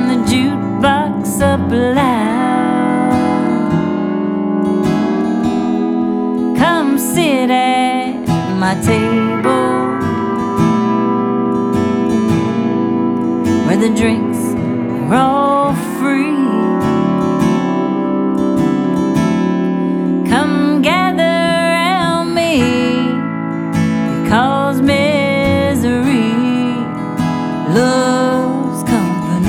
turn the jukebox up loud. Come sit at my table, where the drinks are all free.